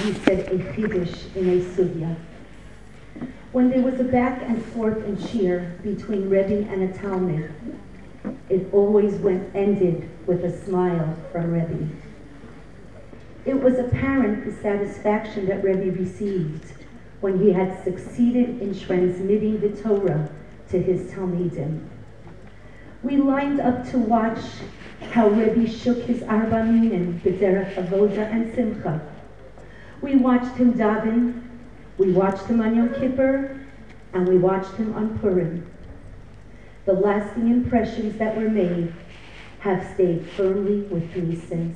Rebbe said a chiddush in a sugya. When there was a back and forth in shir between Rebbe and a Talmud, it always ended with a smile from Rebbe. It was apparent the satisfaction that Rebbe received when he had succeeded in transmitting the Torah to his Talmidim. We lined up to watch how Rebbe shook his arba minim b'derech avoda and simcha. We watched him daven, we watched him on Yom Kippur, and we watched him on Purim. The lasting impressions that were made have stayed firmly with me since.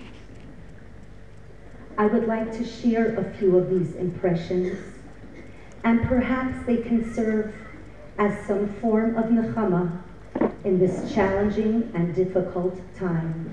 I would like to share a few of these impressions, and perhaps they can serve as some form of nechama in this challenging and difficult time.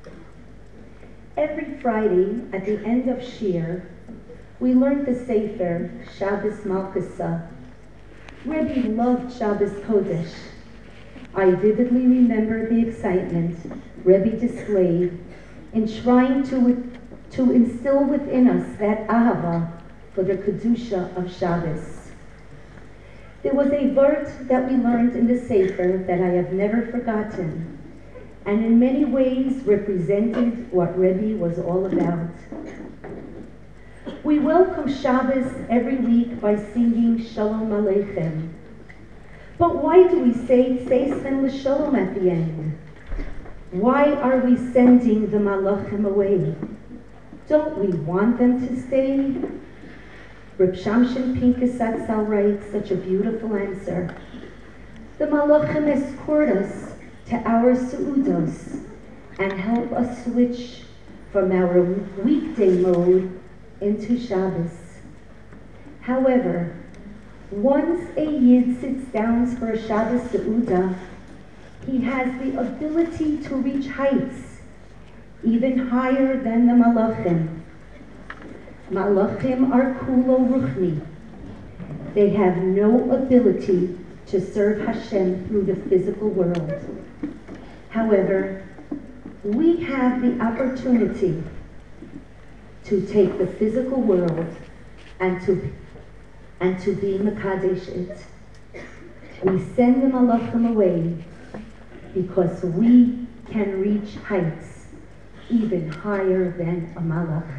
Every Friday at the end of shir, we learned the Sefer Shabbos Malkusa. Rebbe loved Shabbos Kodesh. I vividly remember the excitement Rebbe displayed in trying to instill within us that ahava for the kedusha of Shabbos. There was a vert that we learned in the Sefer that I have never forgotten, and in many ways represented what Rebbe was all about. We welcome Shabbos every week by singing Shalom Aleichem. But why do we say Seischem L'Shalom at the end? Why are we sending the Malachim away? Don't we want them to stay? Reb Shamshin Pinkus Atzal writes such a beautiful answer. The Malachim escort us to our Su'udos and help us switch from our weekday mode into Shabbos. However, once a Yid sits down for a Shabbos Su'udah, he has the ability to reach heights even higher than the Malachim. Malachim are kulo ruchni. They have no ability to serve Hashem through the physical world. However, we have the opportunity to take the physical world and to be Mekadesh it. We send the Malachim away because we can reach heights even higher than a Malach.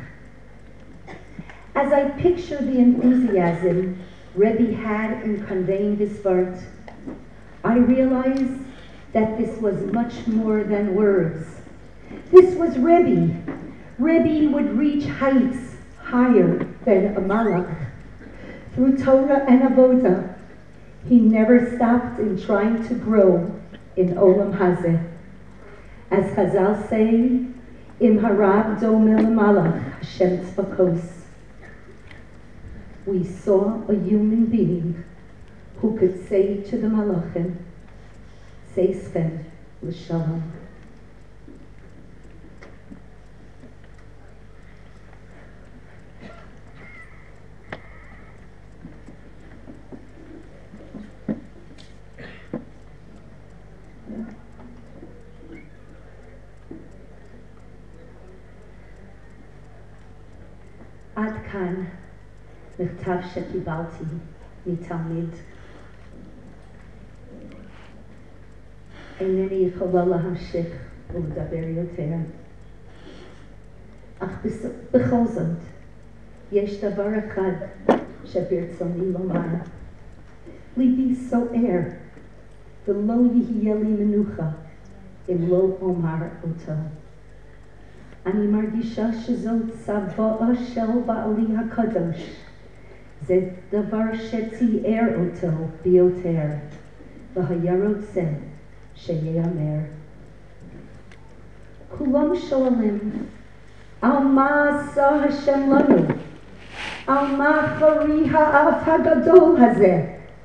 As I picture the enthusiasm Rebbe had in conveying this vert, I realize that this was much more than words. This was Rebbe. Rebbe would reach heights higher than a Malach. Through Torah and Avodah, he never stopped in trying to grow in Olam Hazeh. As Chazal say, Im harab domeh l'malach, Hashem tzvakos. We saw a human being who could say to the Malachim, Seischem L'Shalom. עד כאן מכתב שקיבלתי מתלמיד. אינני יכולה להמשיך ולדבר יותר. אך בכל זאת, יש דבר אחד שברצוני לומר. ליבי סוער, ולא יהיה לי מנוחה אם לא אומר אותו. אני מרגישה שזאת צוואה של בעלי הקדוש. זה דבר שציער אותו ביותר, והיה רוצה שיאמר. כולם שואלים, על מה עשה השם לנו? על מה חרי האף הגדול הזה?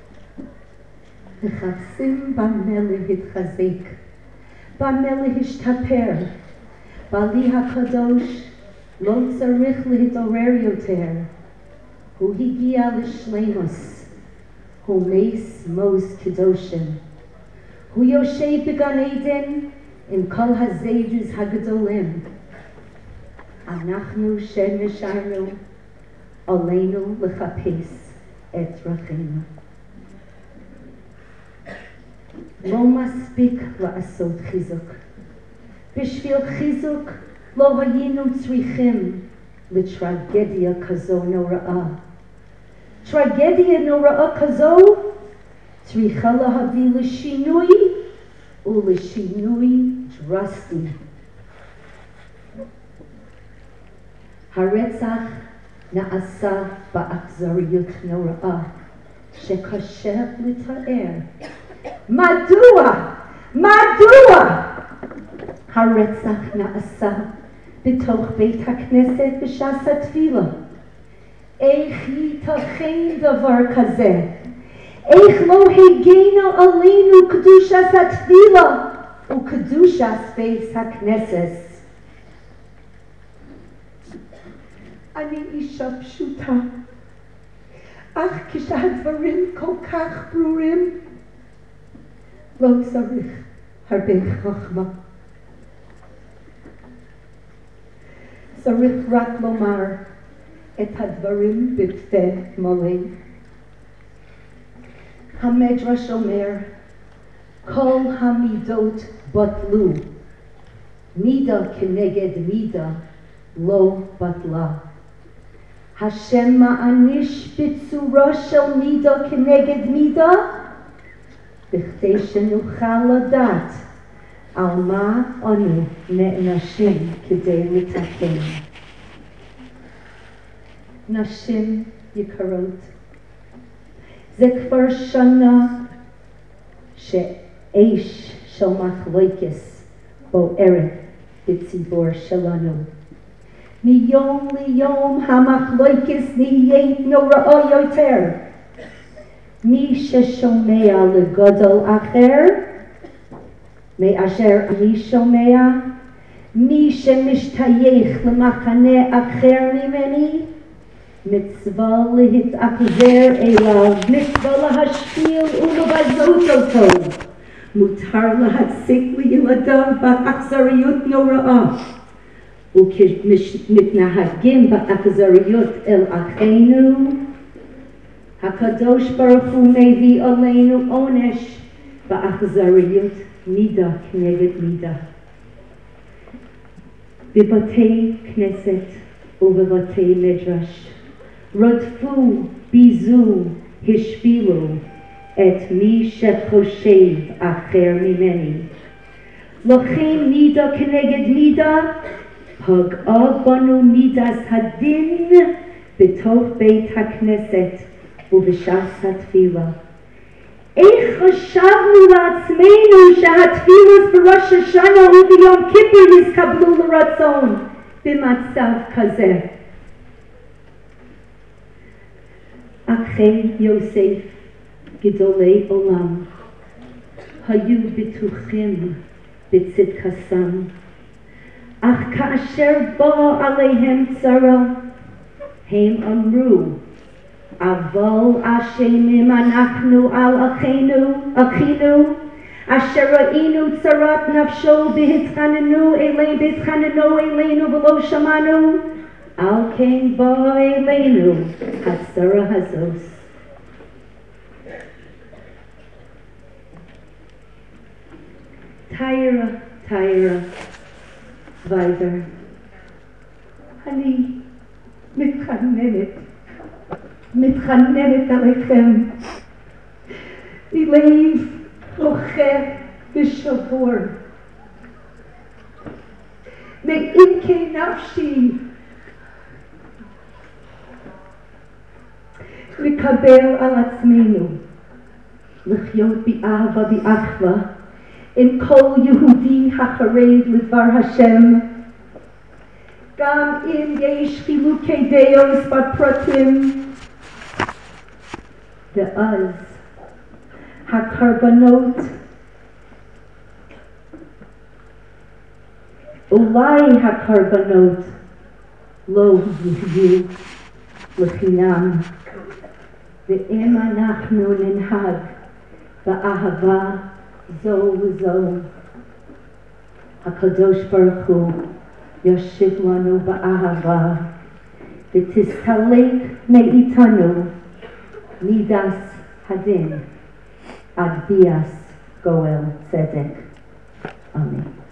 מחפשים במה להתחזק, במה להשתפר. בעלי הקדוש לא צריך להתעורר יותר. הוא הגיע לשלמוס, הוא נס מוס קדושים. הוא יושב בגן עדן עם כל הזיידס הגדולים. אנחנו שנשארנו, עלינו לחפש את דרכינו. לא מספיק לעשות חיזוק. בשביל חיזוק לא היינו צריכים לטרגדיה כזו נוראה. טרגדיה נוראה כזו צריכה להביא לשינוי ולשינוי דרסטי. הרצח נעשה באכזריות נוראה שקשה לתאר. מדוע הרצח נעשה בתוך בית הכנסת בשעת התפילה? איך ייתכן דבר כזה? איך לא הגנו עלינו קדושת התפילה וקדושת בית הכנסת? אני אישה פשוטה, אך כשהדברים כל כך ברורים, לא צריך הרבה חוכמה. צריך רק לומר את הדברים בפה מלא. המדרש אומר, כל המידות בטלו, מידה כנגד מידה לא בטלה. השם מעניש בצורה של מידה כנגד מידה, בכדי שנוכל לדעת על מה אנו נענשים כדי לתקן. נשים יקרות, זה כבר שנה שאש של מחלוקת בוערת בציבור שלנו. מיום ליום המחלוקת נהיית נוראה יותר. מי ששומע לגדול אחר מאשר אני שומע, מי שמשתייך למחנה אחר ממני, מצווה להתאכזר אליו, מצווה להשפיל ולבזות אותו. מותר להציק לילדיו באכזריות נוראה, וכשמתנהגים באכזריות אל אחינו, הקדוש ברוך הוא מביא עלינו עונש באכזריות מידה כנגד מידה. בבתי כנסת ובבתי מדרש רדפו, ביזו, השפילו את מי שחושב אחר ממני. לכן מידה כנגד מידה פגעה בנו מידת הדין בתוך בית הכנסת ובשעת התפילה. איך חשבנו לעצמנו שהתפילות בראש השנה וביום כיפור יתקבלו לרצון במצב כזה? אחי יוסף, גדולי עולם, היו בטוחים בצדקתם, אך כאשר באה עליהם צרה, הם אמרו, אבל אשמים אנחנו על אחינו, אשר ראינו צרת נפשו בהתחננו אלינו ולא שמענו, על כן באה אלינו הצרה הזאת. תיירה, וייבר, אני מתחננת עליכם, בלב לוחם ושבור. מעמקי נפשי לקבל על עצמנו לחיות באהבה ואחווה עם כל יהודי החרד לדבר השם, גם אם יש חילוקי דעות בפרטים. ואז הקורבנות, אולי הקורבנות לא יהיו לחינם, ואם אנחנו ננהג באהבה זו וזו, הקדוש ברוך הוא יושיב לנו באהבה, ותסתלק מאיתנו מידס הדין, עד ביאס גואל צדק. אמן.